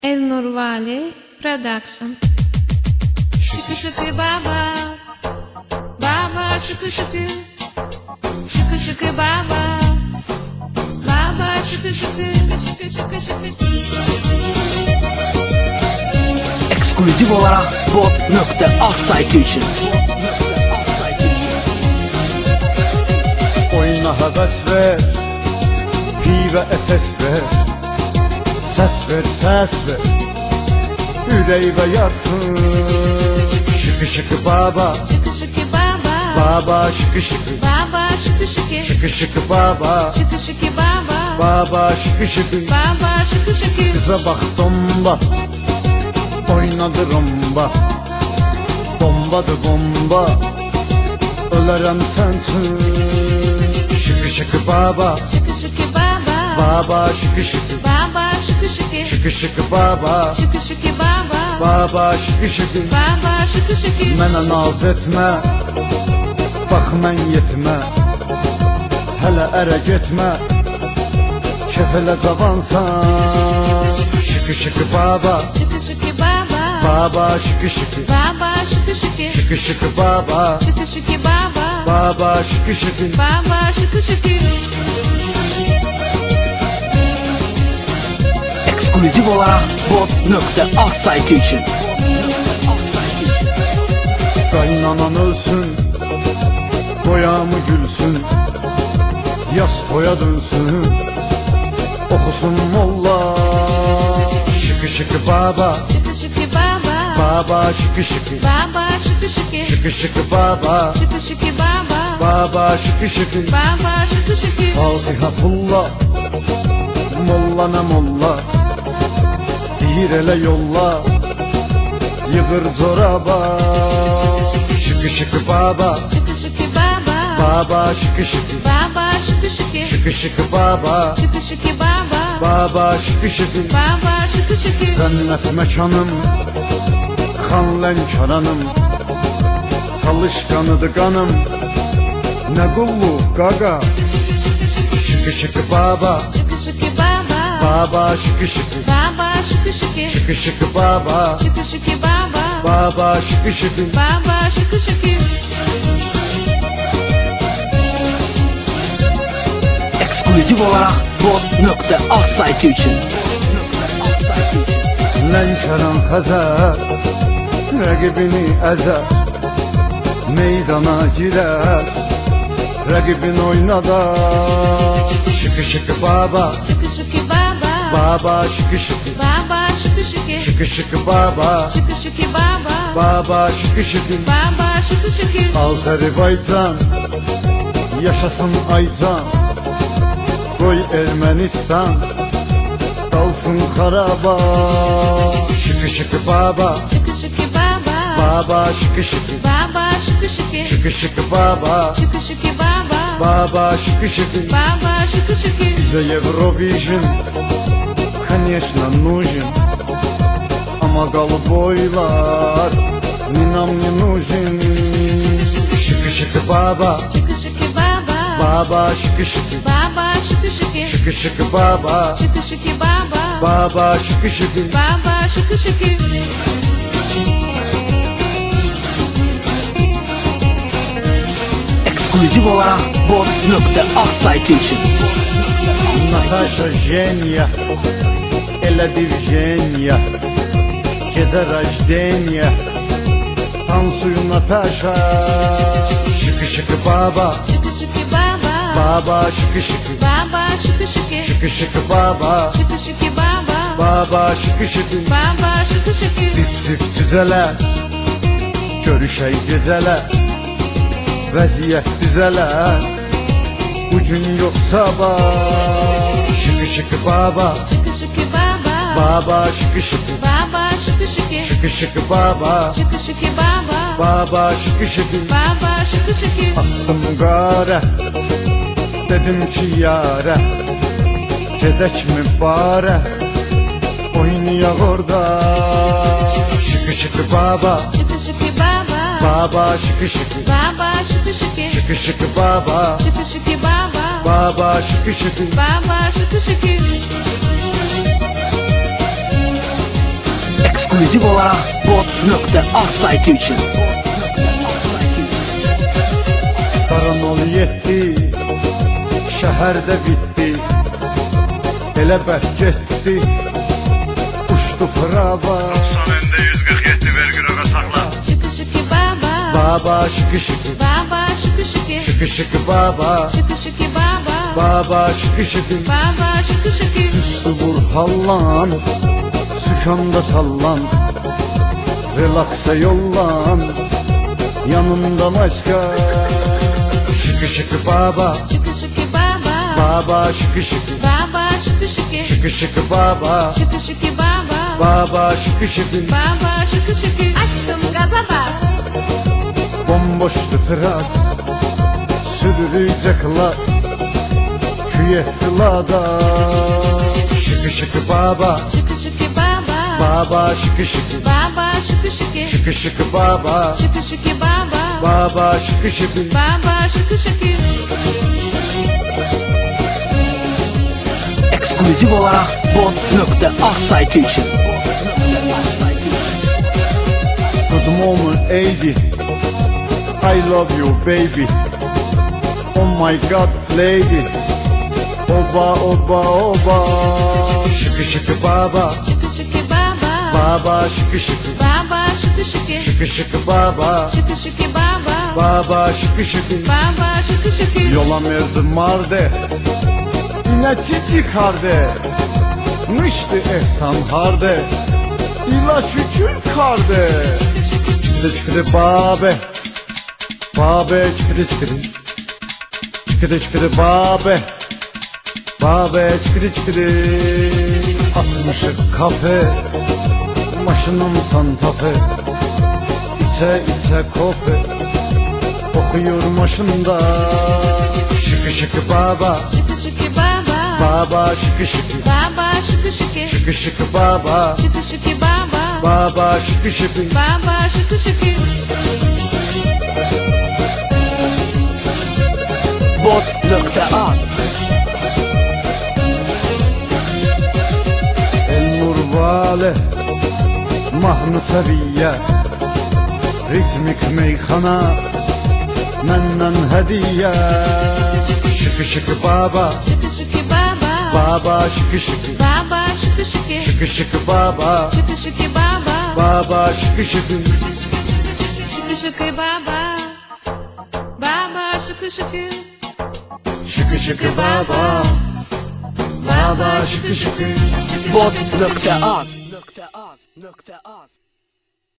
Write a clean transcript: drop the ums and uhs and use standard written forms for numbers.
Elnur Vali Production. Şıkı şıkı baba, baba şıkı şıkı, şıkı şıkı baba, baba şıkı şıkı, şıkı şıkı şıkı şıkı. Ekskluzif olarak bot.az saytı için. Oyna həvəs ver, pivə əfəs ver, səs ver, səs ver, ürəyimə yatsın. Şıkı şıkı baba, Şıkı şıkı baba, baba şıkı şıkı, baba şıkı şıkı, şıkı şıkı baba, şıkı şıkı baba, baba şıkı şıkı. baba şıkı şıkı. Kıza bax domba, oynadı romba, bombadı bomba, ölərəm sənsin. Şıkı şıkı baba, Şıkı şıkı baba, baba şıkı şıkı, baba şıkı şıkı, şıkı şıkı baba, şıkı şıkı baba, baba şıkı şıkı. baba şıkı şıkı. Mənə naz etmə, bax mən yetmə, hələ ərə getmə, kef elə cavansan. Şıkı şıkı baba, Şıkı şıkı baba, baba şıkı şıkı, baba şıkı şıkı, şıkı şıkı baba, şıkı şıkı baba, baba şıkı şıkı. baba şıkı şıkı. Ekskluzif olarak bot.az saytı için. Qaynanan ölsün, boyamı gülsün, yaz toya dönsün, okusun molla. Şıkı şıkı baba, Şıkı şıkı baba, baba şıkı şıkı, baba şıkı şıkı, şıkı şıkı baba, şıkı şıkı baba, baba şıkı şıkı. baba şıkı şıkı. Fatiha pulla, molla ne molla, deyir elə yolla, yığır zoraba. Şıkı şıkı baba, Şıkı şıkı baba, baba şıkı şıkı, baba şıkı şıkı, şıkı şıkı baba, şıkı şıkı baba, baba şıkı şıkı. baba şıkı şıkı. Cennet mekanım, xan lənkaranım, talışkanıdı qanım, nə qulluq qaqa. Şıkı şıkı baba, Şıkı şıkı baba, baba şıkı şıkı, baba şıkı şıkı, şıkı şıkı baba, şıkı şıkı baba, baba şıkı şıkı. baba şıkı şıkı. Ekskluzif olarak bot.az saytı için. Lənkəran Xəzər rəqibini əzər, meydana girər, rəqibin oynadar. Şıkı şıkı baba, Şıkı şıkı baba, baba şıkı şıkı, baba şıkı şıkı, şıkı şıkı baba, şıkı şıkı baba, baba şıkı şıkı. baba şıkı şıkı. Azərbaycan yaşasın Aycan, qoy Ermənistan qalsın xaraba. Şıkı şıkı baba, Şıkı şıkı baba, baba şıkı şıkı, baba şıkı şıkı, şıkı şıkı baba, şıkı şıkı baba, baba şıkı şıkı. baba şıkı şıkı. Bizə Eurovision, конечно, нужен, ama qalıb oylar, ninam не нужен. Şıkı şıkı baba, Şıkı şıkı baba, baba şıkı şıkı, baba şıkı şıkı, şıkı şıkı baba, şıkı şıkı baba, baba şıkı şıkı. baba şıkı şıkı. Ekskluzif olarak bot.az saytı için. Natasha Jenya, elə Divjenya, gecə rajdenya, tansuyu Natasha. Şıkı şıkı baba, Şıkı şıkı baba, baba şıkı şıkı, baba şıkı şıkı, şıkı şıkı baba, şıkı şıkı baba, baba şıkı şıkı. baba şıkı şıkı. Cip cip cücələr, görüşək gecələr, vəziyyət düzələr, bugün yox sabah. Şıkı şıkı baba, Şıkı şıkı baba, baba şıkı şıkı, baba şıkı şıkı, şıkı şıkı baba, şıkı şıkı baba, baba şıkı şıkı. baba şıkı şıkı. Attım qara, dedim ki yara, gedək mi bara, oynayaq orada. Şıkı şıkı baba, Şıkı şıkı baba, baba şıkı şıkı, baba şıkı şıkı, şıkı şıkı baba, şıkı şıkı baba, baba şıkı şıkı. baba şıkı şıkı. Ekskluzif olarak bot.az saytı için. Qaranol yetdi, şəhərdə bitdi. Elə bərk getdi, uçdu prava. 147 vergüraga sakla. Şıkı şıkı baba. Baba şıkı şıkı, Baba şıkı şıkı. şıkı şıkı baba. Şıkı şıkı baba. Baba şıkı şıkı, Baba şıkı şıkı. üstü vur hallan, sükanda sallan. Relaksa yollan, yanında başka. Şıkı şıkı baba, Şıkı şıkı baba. baba şıkı şıkı. Baba şıkı şıkı. Şıkı şıkı baba, Şıkı şıkı baba. baba şıkı şıkı. Baba şıkı şıkı. Aşkım gaza bas. Bomboştu tras, sürücek las. Küyehlada, şıkı şıkı baba, Şıkı şıkı baba. baba şıkı şıkı. Baba şıkı şıkı. Şıkı şıkı baba, Şıkı şıkı baba. baba şıkı şıkı. Baba şıkı şıkı. Ekskluzif olarak bot.az saytı için. Good moment 80, I love you baby. Oh my god lady, oba oba oba. Şıkı şıkı baba, Şıkı şıkı baba. baba şıkı şıkı. Baba şıkı şıkı. Şıkı şıkı baba, Şıkı şıkı baba. baba şıkı şıkı. Baba şıkı şıkı. Yola merdim marde, inəçi çıxardı. Mışdı ehsan harde, ila şükür karde. Çıkıdı çıkıdı babe, babe çıkıdı çıkıdı. Çıkıdı çıkıdı babe, babe çıkıdı çıkıdı. Atmışık kafe, maşınım santafe. İçe içe kofe, okuyor maşında. Şıkı şıkı baba, Şıkı şıkı baba. baba şıkı şıkı. Baba şıkı şıkı. Şıkı şıkı baba, Şıkı şıkı baba. baba şıkı şıkı. Baba şıkı şıkı. Bot.az. El nur vale, mahnı seviye. Ritmik meyxana, məndən hədiyyə. Şıkı şıkı baba, Şıkı şıkı baba. baba şıkı şıkı. Baba şıkı şıkı. Şıkı şıkı baba, Şıkı şıkı baba. baba şıkı şıkı. Şıkı şıkı baba. Baba şıkı şıkı. Şıkı şıkı baba, baba şıkı şıkı. Şıkı şıkı şıkı şıkı. Bot.az.